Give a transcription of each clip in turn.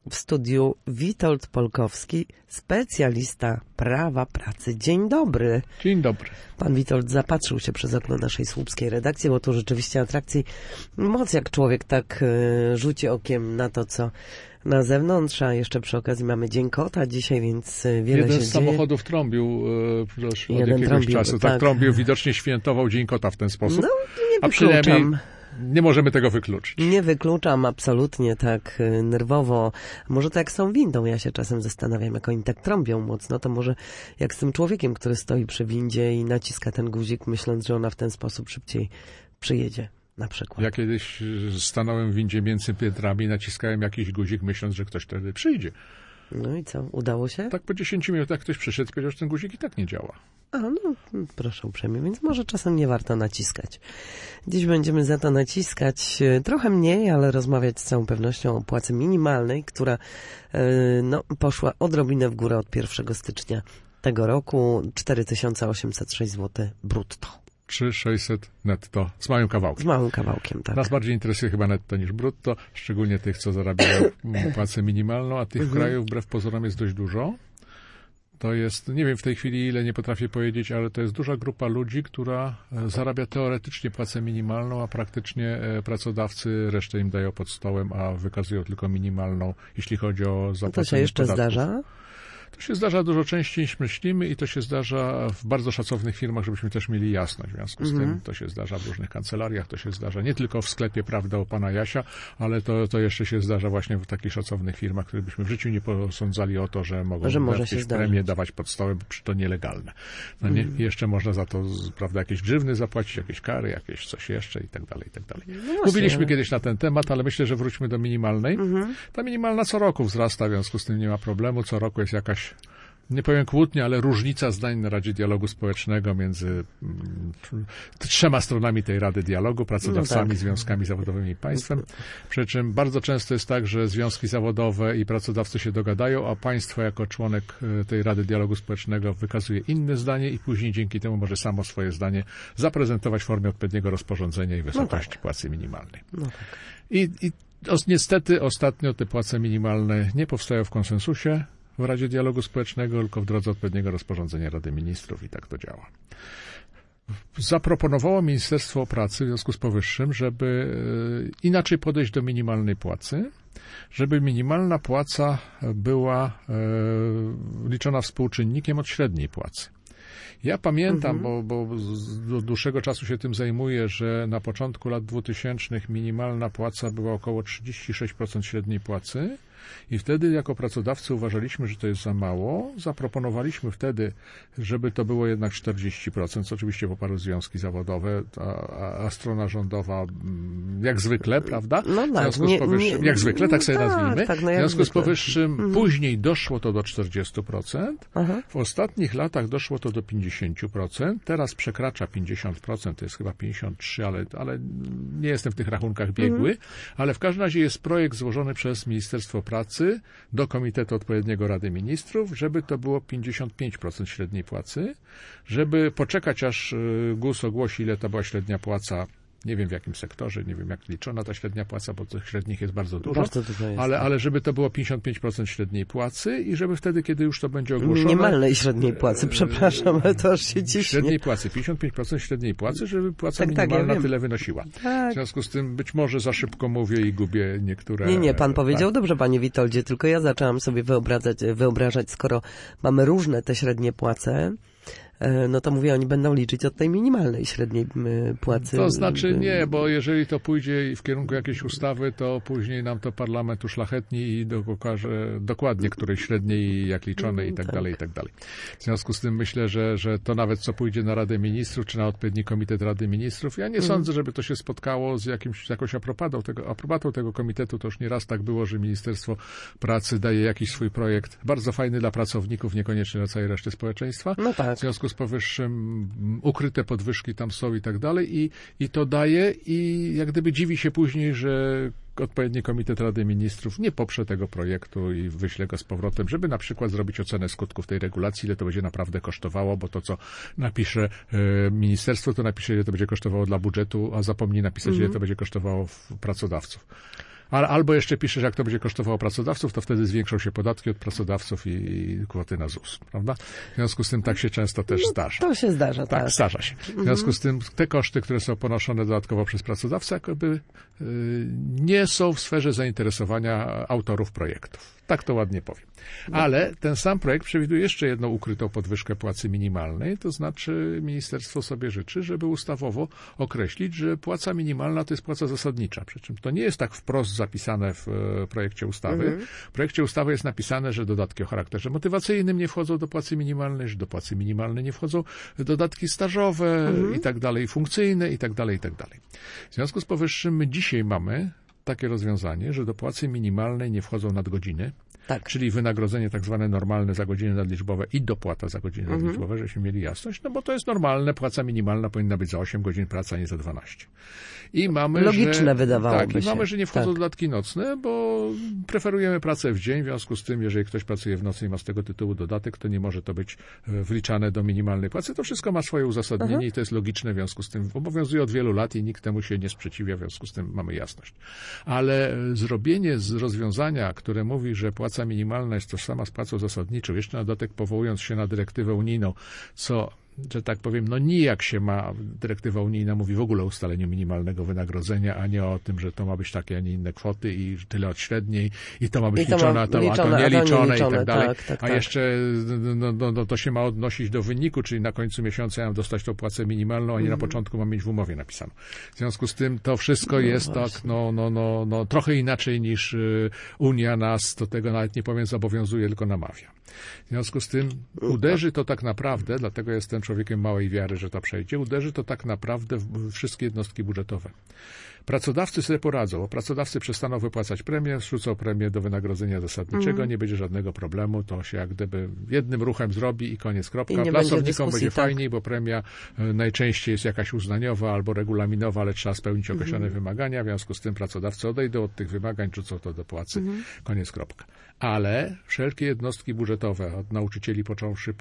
W studiu Witold Polkowski, specjalista prawa pracy. Dzień dobry. Dzień dobry. Pan Witold zapatrzył się przez okno naszej słupskiej redakcji, bo tu rzeczywiście atrakcji moc, jak człowiek tak rzuci okiem na to, co na zewnątrz, a jeszcze przy okazji mamy Dzień Kota dzisiaj, więc wiele się dzieje. Jeden z samochodów trąbił od jakiegoś czasu. Tak, trąbił, widocznie świętował Dzień Kota w ten sposób. No, nie a przynajmniej nie możemy tego wykluczyć. Nie wykluczam absolutnie tak nerwowo. Może to jak z tą windą, ja się czasem zastanawiam, jak oni tak trąbią mocno, to może jak z tym człowiekiem, który stoi przy windzie i naciska ten guzik, myśląc, że ona w ten sposób szybciej przyjedzie. Na przykład. Ja kiedyś stanąłem w windzie między piętrami, naciskałem jakiś guzik, myśląc, że ktoś wtedy przyjdzie. No i co? Udało się? Tak po 10 minutach ktoś przyszedł i powiedział, że ten guzik i tak nie działa. A, no proszę uprzejmie, więc może czasem nie warto naciskać. Dziś będziemy za to naciskać trochę mniej, ale rozmawiać z całą pewnością o płacy minimalnej, która poszła odrobinę w górę od 1 stycznia tego roku. 4806 zł brutto. 3600 netto z małym kawałkiem. Z małym kawałkiem, tak. Nas bardziej interesuje chyba netto niż brutto, szczególnie tych, co zarabiają płacę minimalną, a tych krajów wbrew pozorom jest dość dużo. To jest, nie wiem w tej chwili ile, nie potrafię powiedzieć, ale to jest duża grupa ludzi, która zarabia teoretycznie płacę minimalną, a praktycznie pracodawcy resztę im dają pod stołem, a wykazują tylko minimalną, jeśli chodzi o zapłacenie podatków. To się jeszcze zdarza? To się zdarza dużo częściej niż myślimy i to się zdarza w bardzo szacownych firmach, żebyśmy też mieli jasność. W związku z tym to się zdarza w różnych kancelariach, to się zdarza nie tylko w sklepie, prawda, u pana Jasia, ale to jeszcze się zdarza właśnie w takich szacownych firmach, które byśmy w życiu nie posądzali o to, że mogą jakieś premie dawać pod stołem, przy to nielegalne. No nie? I jeszcze można za to, prawda, jakieś grzywny zapłacić, jakieś kary, jakieś coś jeszcze i tak dalej, i tak dalej. No mówiliśmy kiedyś na ten temat, ale myślę, że wróćmy do minimalnej. Ta minimalna co roku wzrasta, w związku z tym nie ma problemu. Co roku jest jakaś, nie powiem kłótnia, ale różnica zdań na Radzie Dialogu Społecznego między trzema stronami tej Rady Dialogu, pracodawcami, związkami zawodowymi i państwem. Przy czym bardzo często jest tak, że związki zawodowe i pracodawcy się dogadają, a państwo jako członek tej Rady Dialogu Społecznego wykazuje inne zdanie i później dzięki temu może samo swoje zdanie zaprezentować w formie odpowiedniego rozporządzenia i wysokości płacy minimalnej. I niestety ostatnio te płace minimalne nie powstają w konsensusie w Radzie Dialogu Społecznego, tylko w drodze odpowiedniego rozporządzenia Rady Ministrów i tak to działa. Zaproponowało Ministerstwo Pracy w związku z powyższym, żeby inaczej podejść do minimalnej płacy, żeby minimalna płaca była liczona współczynnikiem od średniej płacy. Ja pamiętam, bo od dłuższego czasu się tym zajmuję, że na początku lat 2000 minimalna płaca była około 36% średniej płacy i wtedy jako pracodawcy uważaliśmy, że to jest za mało. Zaproponowaliśmy wtedy, żeby to było jednak 40%, co oczywiście poparły związki zawodowe, a strona rządowa jak zwykle, prawda? No tak, w związku z powyższym, jak zwykle, tak sobie nazwijmy. Tak, w związku z powyższym później doszło to do 40%. W ostatnich latach doszło to do 50%. Teraz przekracza 50%, to jest chyba 53%, ale nie jestem w tych rachunkach biegły. Ale w każdym razie jest projekt złożony przez Ministerstwo Pracy do Komitetu Odpowiedniego Rady Ministrów, żeby to było 55% średniej płacy, żeby poczekać, aż GUS ogłosi, ile to była średnia płaca. Nie wiem w jakim sektorze, nie wiem jak liczona ta średnia płaca, bo tych średnich jest bardzo dużo. Bardzo dużo jest, ale żeby to było 55% średniej płacy i żeby wtedy, kiedy już to będzie ogłoszone... Minimalnej średniej płacy, przepraszam, ale to aż się ciśnie. Średniej płacy, 55% średniej płacy, żeby płaca minimalna tyle wynosiła. Tak. W związku z tym być może za szybko mówię i gubię niektóre... Nie, pan powiedział dobrze, panie Witoldzie, tylko ja zaczęłam sobie wyobrażać, skoro mamy różne te średnie płace, no to mówię, oni będą liczyć od tej minimalnej średniej płacy. To znaczy nie, bo jeżeli to pójdzie w kierunku jakiejś ustawy, to później nam to parlament uszlachetni i pokaże dokładnie, której średniej, jak liczone i tak dalej, i tak dalej. W związku z tym myślę, że to nawet co pójdzie na Radę Ministrów, czy na odpowiedni komitet Rady Ministrów, ja nie sądzę, żeby to się spotkało z jakąś aprobatą tego komitetu. To już nieraz tak było, że Ministerstwo Pracy daje jakiś swój projekt, bardzo fajny dla pracowników, niekoniecznie dla całej reszty społeczeństwa. No tak. W związku z powyższym ukryte podwyżki tam są i tak dalej i to daje i jak gdyby dziwi się później, że odpowiedni komitet Rady Ministrów nie poprze tego projektu i wyśle go z powrotem, żeby na przykład zrobić ocenę skutków tej regulacji, ile to będzie naprawdę kosztowało, bo to, co napisze ministerstwo, to napisze, ile to będzie kosztowało dla budżetu, a zapomni napisać, ile to będzie kosztowało pracodawców. Albo jeszcze piszesz, jak to będzie kosztowało pracodawców, to wtedy zwiększą się podatki od pracodawców i kwoty na ZUS, prawda? W związku z tym tak się często też zdarza. To się zdarza, tak. Zdarza się. W związku z tym te koszty, które są ponoszone dodatkowo przez pracodawcę, jakby nie są w sferze zainteresowania autorów projektów. Tak to ładnie powiem. Ale ten sam projekt przewiduje jeszcze jedną ukrytą podwyżkę płacy minimalnej, to znaczy ministerstwo sobie życzy, żeby ustawowo określić, że płaca minimalna to jest płaca zasadnicza. Przy czym to nie jest tak wprost zapisane w projekcie ustawy. W projekcie ustawy jest napisane, że dodatki o charakterze motywacyjnym nie wchodzą do płacy minimalnej, że do płacy minimalnej nie wchodzą dodatki stażowe i tak dalej, funkcyjne i tak dalej, i tak dalej. W związku z powyższym my dzisiaj mamy takie rozwiązanie, że do płacy minimalnej nie wchodzą nadgodziny, Tak. czyli wynagrodzenie tak zwane normalne za godziny nadliczbowe i dopłata za godziny nadliczbowe, żebyśmy mieli jasność, no bo to jest normalne, płaca minimalna powinna być za 8 godzin pracy, a nie za 12. I mamy, Logiczne wydawałoby tak, się. i mamy, że nie wchodzą dodatki nocne, bo preferujemy pracę w dzień, w związku z tym, jeżeli ktoś pracuje w nocy i ma z tego tytułu dodatek, to nie może to być wliczane do minimalnej płacy. To wszystko ma swoje uzasadnienie i to jest logiczne, w związku z tym obowiązuje od wielu lat i nikt temu się nie sprzeciwia, w związku z tym mamy jasność. Ale zrobienie z rozwiązania, które mówi, że płaca minimalna jest tożsama z płacą zasadniczą, jeszcze na dodatek powołując się na dyrektywę unijną, co, że tak powiem, no nijak się ma, dyrektywa unijna mówi w ogóle o ustaleniu minimalnego wynagrodzenia, a nie o tym, że to ma być takie, a nie inne kwoty i tyle od średniej i to ma być liczone, a to nie liczone i tak dalej. Tak. A jeszcze to się ma odnosić do wyniku, czyli na końcu miesiąca ja mam dostać tą płacę minimalną, a nie na początku mam mieć w umowie napisane. W związku z tym to wszystko jest tak, trochę inaczej niż Unia nas do tego nawet nie powiem zobowiązuje, tylko namawia. W związku z tym uderzy to tak naprawdę, dlatego jestem człowiekiem małej wiary, że to przejdzie, uderzy to tak naprawdę w wszystkie jednostki budżetowe. Pracodawcy sobie poradzą, bo pracodawcy przestaną wypłacać premię, zrzucą premię do wynagrodzenia zasadniczego, nie będzie żadnego problemu, to się jak gdyby jednym ruchem zrobi i koniec, kropka. Pracownikom będzie fajniej, bo premia najczęściej jest jakaś uznaniowa albo regulaminowa, ale trzeba spełnić określone wymagania, w związku z tym pracodawcy odejdą od tych wymagań, rzucą to do płacy, koniec, kropka. Ale wszelkie jednostki budżetowe, od nauczycieli począwszy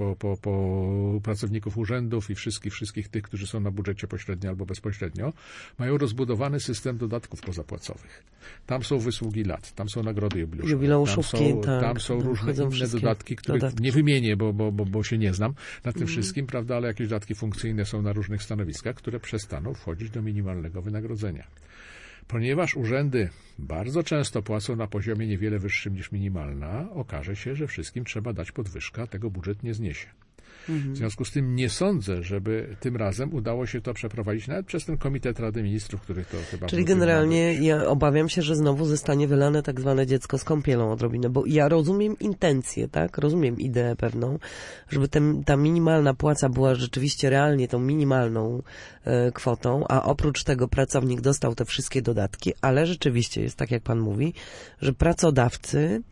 po pracowników urzędów i wszystkich tych, którzy są na budżecie pośrednio albo bezpośrednio, mają rozbudowany system dodatków pozapłacowych. Tam są wysługi lat, tam są nagrody jubileuszówki, tam są różne inne dodatki, których nie wymienię, bo się nie znam na tym wszystkim, prawda, ale jakieś dodatki funkcyjne są na różnych stanowiskach, które przestaną wchodzić do minimalnego wynagrodzenia. Ponieważ urzędy bardzo często płacą na poziomie niewiele wyższym niż minimalna, okaże się, że wszystkim trzeba dać podwyżkę, a tego budżet nie zniesie. W związku z tym nie sądzę, żeby tym razem udało się to przeprowadzić nawet przez ten Komitet Rady Ministrów, który to chyba... Czyli generalnie ja obawiam się, że znowu zostanie wylane tak zwane dziecko z kąpielą odrobinę, bo ja rozumiem intencję, tak? Rozumiem ideę pewną, żeby ta minimalna płaca była rzeczywiście realnie tą minimalną kwotą, a oprócz tego pracownik dostał te wszystkie dodatki, ale rzeczywiście jest tak, jak pan mówi, że pracodawcy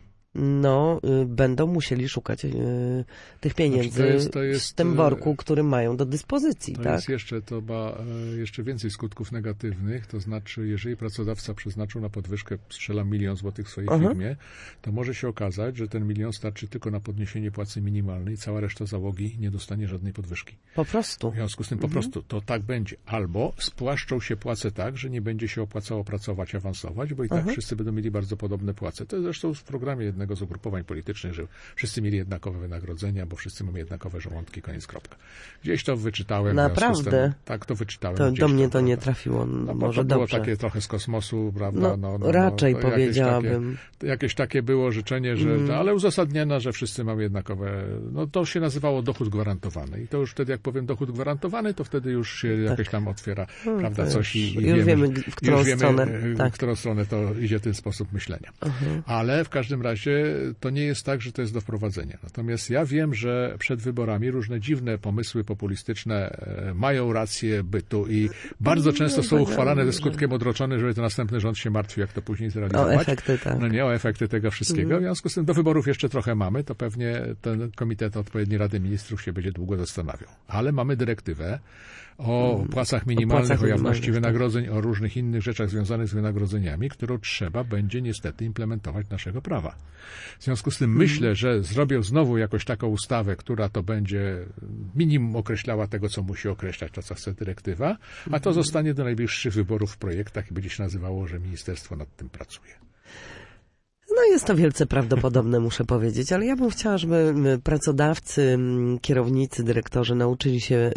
będą musieli szukać tych pieniędzy w tym worku, który mają do dyspozycji. To ma jeszcze więcej skutków negatywnych, to znaczy, jeżeli pracodawca przeznaczył na podwyżkę, strzelam 1 000 000 złotych w swojej firmie, to może się okazać, że ten 1 000 000 starczy tylko na podniesienie płacy minimalnej, cała reszta załogi nie dostanie żadnej podwyżki. Po prostu. W związku z tym po prostu to tak będzie. Albo spłaszczą się płace tak, że nie będzie się opłacało pracować, awansować, bo i tak wszyscy będą mieli bardzo podobne płace. To jest zresztą w programie jednego z ugrupowań politycznych, że wszyscy mieli jednakowe wynagrodzenia, bo wszyscy mamy jednakowe żołądki, koniec, kropka. Gdzieś to wyczytałem. Naprawdę? Tak, to wyczytałem. To do mnie to nie trafiło. Może to było dobrze. takie trochę z kosmosu, prawda? Raczej powiedziałabym. Jakieś takie było życzenie, że ale uzasadnione, że wszyscy mamy jednakowe. To się nazywało dochód gwarantowany. I to już wtedy, jak powiem dochód gwarantowany, to wtedy już się jakoś tam otwiera, prawda, coś i już wiemy, w którą stronę to idzie w ten sposób myślenia. Ale w każdym razie to nie jest tak, że to jest do wprowadzenia. Natomiast ja wiem, że przed wyborami różne dziwne pomysły populistyczne mają rację bytu i bardzo często są uchwalane ze skutkiem odroczonym, żeby to następny rząd się martwił, jak to później zrealizować. O efekty, tak. O efekty tego wszystkiego. W związku z tym do wyborów jeszcze trochę mamy, to pewnie ten Komitet odpowiedni Rady Ministrów się będzie długo zastanawiał. Ale mamy dyrektywę o płacach minimalnych, o jawności wynagrodzeń, o różnych innych rzeczach związanych z wynagrodzeniami, którą trzeba będzie niestety implementować naszego prawa. W związku z tym myślę, że zrobią znowu jakoś taką ustawę, która to będzie minimum określała tego, co musi określać, to co chce dyrektywa, a to zostanie do najbliższych wyborów w projektach i będzie się nazywało, że ministerstwo nad tym pracuje. No jest to wielce prawdopodobne, muszę powiedzieć, ale ja bym chciała, żeby pracodawcy, kierownicy, dyrektorzy nauczyli się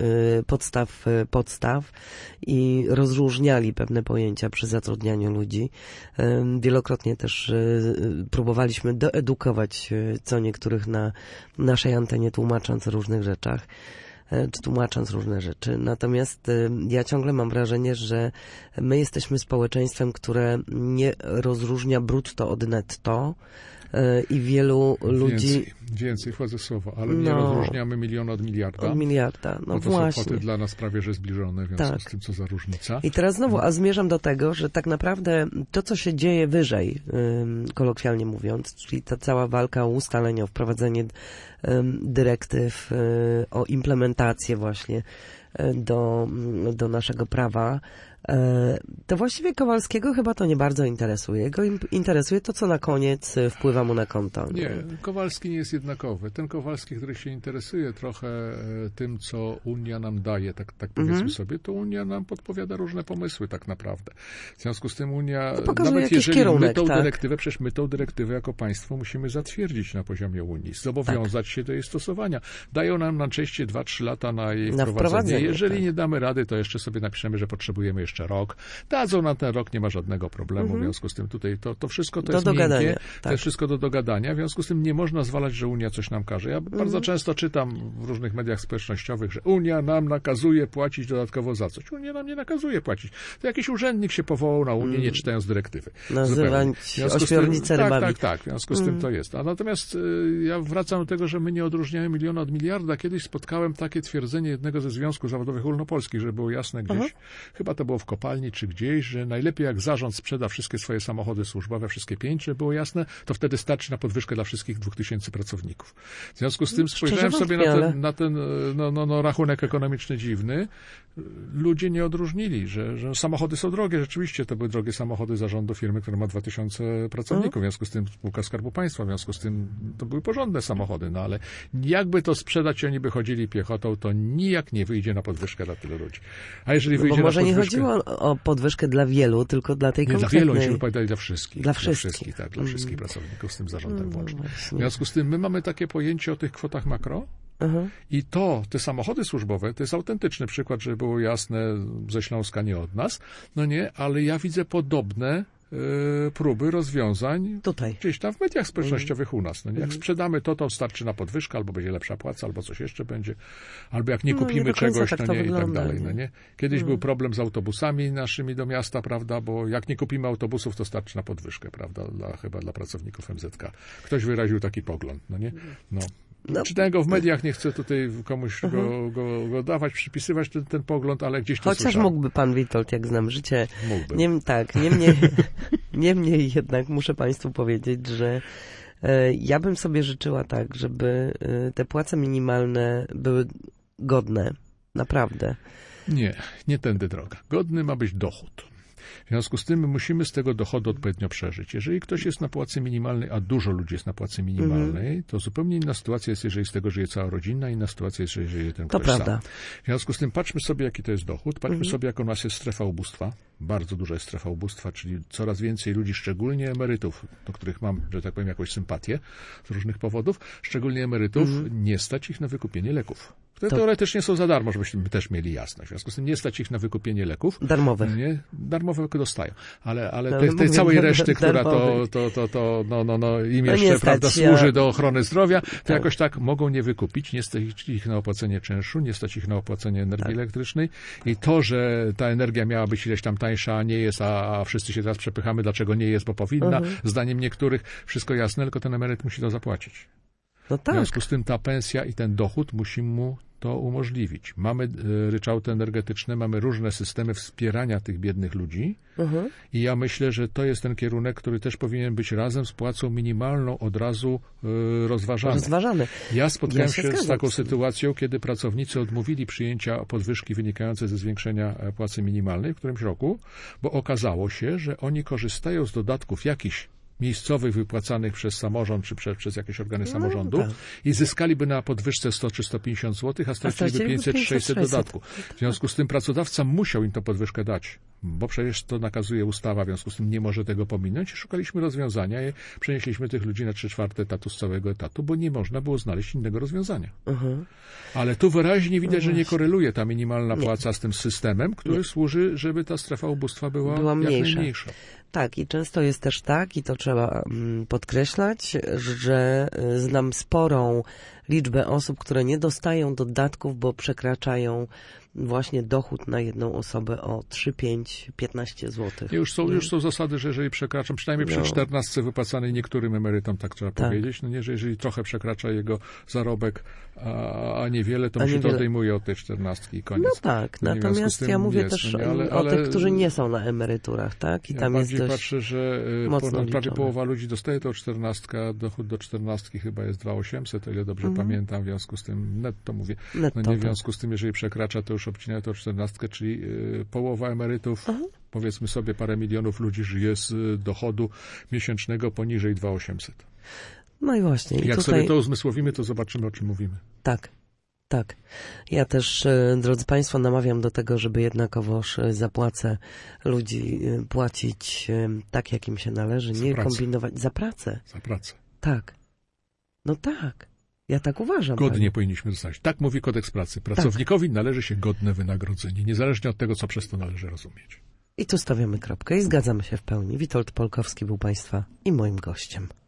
podstaw i rozróżniali pewne pojęcia przy zatrudnianiu ludzi. Wielokrotnie też próbowaliśmy doedukować co niektórych na naszej antenie, tłumacząc o różnych rzeczach, czy tłumacząc różne rzeczy. Natomiast ja ciągle mam wrażenie, że my jesteśmy społeczeństwem, które nie rozróżnia brutto od netto i wielu ludzi... Więcej wchodzę w słowo, ale nie rozróżniamy miliona od miliarda. Od miliarda, no to właśnie. są kwoty dla nas prawie że zbliżone, w związku z tym, co za różnica. I teraz znowu, a zmierzam do tego, że tak naprawdę to, co się dzieje wyżej, kolokwialnie mówiąc, czyli ta cała walka o ustalenie, o wprowadzenie dyrektyw, o implementację właśnie do naszego prawa, to właściwie Kowalskiego chyba to nie bardzo interesuje. Go interesuje to, co na koniec wpływa mu na konto. Nie, Kowalski nie jest jednakowy. Ten Kowalski, który się interesuje trochę tym, co Unia nam daje, tak powiedzmy sobie, to Unia nam podpowiada różne pomysły tak naprawdę. W związku z tym Unia, nawet jeżeli kierunek, przecież my tą dyrektywę jako państwo musimy zatwierdzić na poziomie Unii, zobowiązać się do jej stosowania. Dają nam na częściej 2-3 lata na jej wprowadzenie. Jeżeli nie damy rady, to jeszcze sobie napiszemy, że potrzebujemy jeszcze rok. Dadzą nam ten rok, nie ma żadnego problemu. W związku z tym tutaj to wszystko to jest miękkie, to jest wszystko do dogadania. W związku z tym nie można zwalać, że Unia coś nam każe. Ja bardzo często czytam w różnych mediach społecznościowych, że Unia nam nakazuje płacić dodatkowo za coś. Unia nam nie nakazuje płacić. To jakiś urzędnik się powołał na Unię, nie czytając dyrektywy. Nazywać ośmiornicę rybami. Tak. W związku z tym to jest. A natomiast ja wracam do tego, że my nie odróżniamy miliona od miliarda. Kiedyś spotkałem takie twierdzenie jednego ze związków zawodowych ogólnopolskich, żeby było jasne gdzieś, chyba to było w kopalni czy gdzieś, że najlepiej jak zarząd sprzeda wszystkie swoje samochody służbowe, wszystkie 5, żeby było jasne, to wtedy starczy na podwyżkę dla wszystkich 2000 pracowników. W związku z tym spojrzałem sobie na ten rachunek ekonomiczny dziwny. Ludzie nie odróżnili, że samochody są drogie. Rzeczywiście to były drogie samochody zarządu firmy, która ma 2000 pracowników. W związku z tym spółka Skarbu Państwa, w związku z tym to były porządne samochody, no ale jakby to sprzedać, oni by chodzili piechotą, to nijak nie wyjdzie na podwyżkę dla tylu ludzi. A jeżeli wyjdzie na podwyżkę... nie chodziło o podwyżkę dla wielu, tylko dla tej konkretnej. Dla wielu, oni się wypowiadali dla wszystkich. Dla wszystkich pracowników, z tym zarządem włącznie. W związku z tym my mamy takie pojęcie o tych kwotach makro i te samochody służbowe, to jest autentyczny przykład, żeby było jasne, ze Śląska, nie od nas, no nie, ale ja widzę podobne próby rozwiązań tutaj gdzieś tam w mediach społecznościowych u nas. No nie? Jak sprzedamy to starczy na podwyżkę, albo będzie lepsza płaca, albo coś jeszcze będzie, albo jak nie kupimy czegoś, tak no nie, wygląda, i tak dalej. No nie? Kiedyś był problem z autobusami naszymi do miasta, prawda, bo jak nie kupimy autobusów, to starczy na podwyżkę, prawda, chyba dla pracowników MZK. Ktoś wyraził taki pogląd, no nie? Czytałem go w mediach, nie chcę tutaj komuś go dawać, przypisywać ten pogląd, ale gdzieś to Chociaż słyszałem. mógłby pan Witold, jak znam życie. Mógłby. Niemniej jednak muszę państwu powiedzieć, że ja bym sobie życzyła tak, żeby te płace minimalne były godne. Naprawdę. Nie tędy droga. Godny ma być dochód. W związku z tym my musimy z tego dochodu odpowiednio przeżyć. Jeżeli ktoś jest na płacy minimalnej, a dużo ludzi jest na płacy minimalnej, to zupełnie inna sytuacja jest, jeżeli z tego żyje cała rodzina, inna sytuacja jest, jeżeli żyje ten ktoś sam. W związku z tym patrzmy sobie, jaki to jest dochód, patrzmy sobie, jak u nas jest strefa ubóstwa. Bardzo duża jest strefa ubóstwa, czyli coraz więcej ludzi, szczególnie emerytów, do których mam, że tak powiem, jakąś sympatię z różnych powodów, szczególnie emerytów, nie stać ich na wykupienie leków. Które teoretycznie są za darmo, żebyśmy też mieli jasność. W związku z tym nie stać ich na wykupienie leków. Darmowych. Darmowe dostają. Ale tej całej reszty, która im jeszcze, prawda, służy do ochrony zdrowia, to jakoś tak mogą nie wykupić. Nie stać ich na opłacenie czynszu, nie stać ich na opłacenie energii elektrycznej. I to, że ta energia miała być ileś tam tańsza, a nie jest, a wszyscy się teraz przepychamy, dlaczego nie jest, bo powinna. Zdaniem niektórych wszystko jasne, tylko ten emeryt musi to zapłacić. No tak. W związku z tym ta pensja i ten dochód musi mu to umożliwić. Mamy ryczałty energetyczne, mamy różne systemy wspierania tych biednych ludzi i ja myślę, że to jest ten kierunek, który też powinien być razem z płacą minimalną od razu rozważany. Ja spotkałem się z taką sytuacją, kiedy pracownicy odmówili przyjęcia podwyżki wynikającej ze zwiększenia płacy minimalnej w którymś roku, bo okazało się, że oni korzystają z dodatków jakichś miejscowych wypłacanych przez samorząd czy przez jakieś organy samorządu i zyskaliby na podwyżce 100 czy 150 zł, a straciliby 500-600 dodatku. W związku z tym pracodawca musiał im tę podwyżkę dać, bo przecież to nakazuje ustawa, w związku z tym nie może tego pominąć i szukaliśmy rozwiązania i przenieśliśmy tych ludzi na 3/4 etatu z całego etatu, bo nie można było znaleźć innego rozwiązania. Ale tu wyraźnie widać, że nie koreluje ta minimalna płaca z tym systemem, który służy, żeby ta strefa ubóstwa była jak najmniejsza. Tak, i często jest też tak, i to trzeba podkreślać, że znam sporą liczbę osób, które nie dostają dodatków, bo przekraczają właśnie dochód na jedną osobę o 3, 5, 15 zł. Już są zasady, że jeżeli przekraczam, przynajmniej przy 14 wypłacanej niektórym emerytom, tak trzeba powiedzieć, no nie, że jeżeli trochę przekracza jego zarobek, a niewiele, to mu się to odejmuje od tej 14 i koniec. No tak, natomiast ja mówię też o tych, którzy nie są na emeryturach, tak? I tam jest dość patrzę, że prawie połowa ludzi dostaje tą 14, dochód do 14 chyba jest 2800, o ile dobrze pamiętam, w związku z tym netto mówię. Netto, no nie, w związku z tym, jeżeli przekracza, to już obcina to 14, czyli połowa emerytów, powiedzmy sobie parę milionów ludzi żyje z dochodu miesięcznego poniżej 2800. No i właśnie. Jak sobie to uzmysłowimy, to zobaczymy, o czym mówimy. Tak. Tak. Ja też, drodzy Państwo, namawiam do tego, żeby jednakowoż za płacę ludzi płacić tak, jak im się należy, nie kombinować. Za pracę. Za pracę. Tak. No tak. Ja tak uważam. Godnie powinniśmy dostać. Tak mówi kodeks pracy. Pracownikowi należy się godne wynagrodzenie, niezależnie od tego, co przez to należy rozumieć. I tu stawiamy kropkę i zgadzamy się w pełni. Witold Polkowski był Państwa i moim gościem.